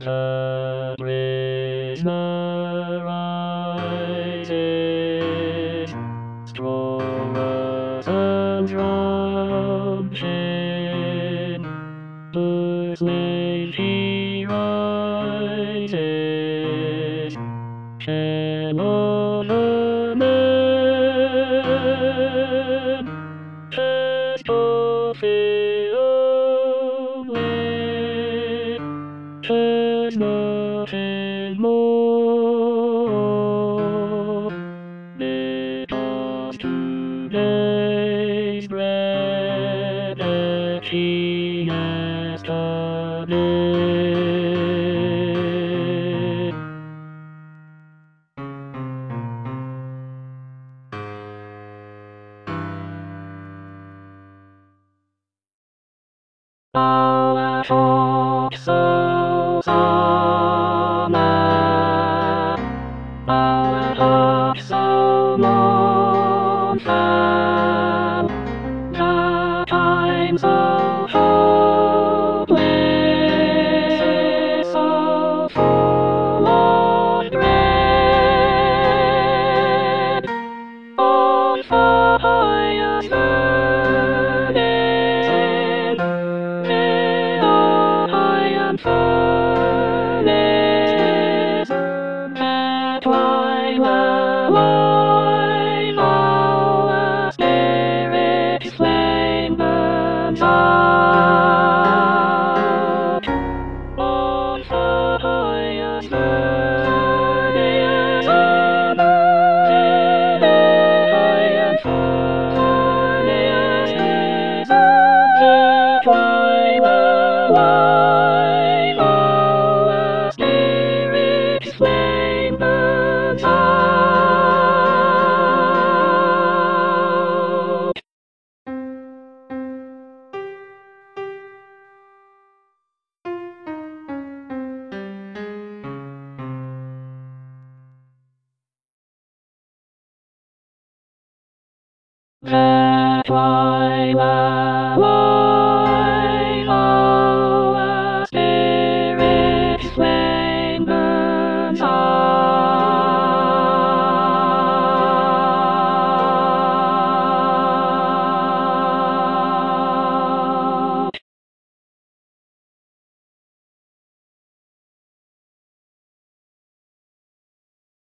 The prisoner rises, strong as a drumshin. The slave he rises, cannot the man, has fulfilled it, has nothing more, because today's bread that he has done it. Our souls are mad, our hearts so mournful, the time so hopeless, so full of dread, on fire's burning, iron furnace, that while alive our spirit's flame burns out. On fire's burning, iron furnace, that while alive our spirit's flame burns out. That while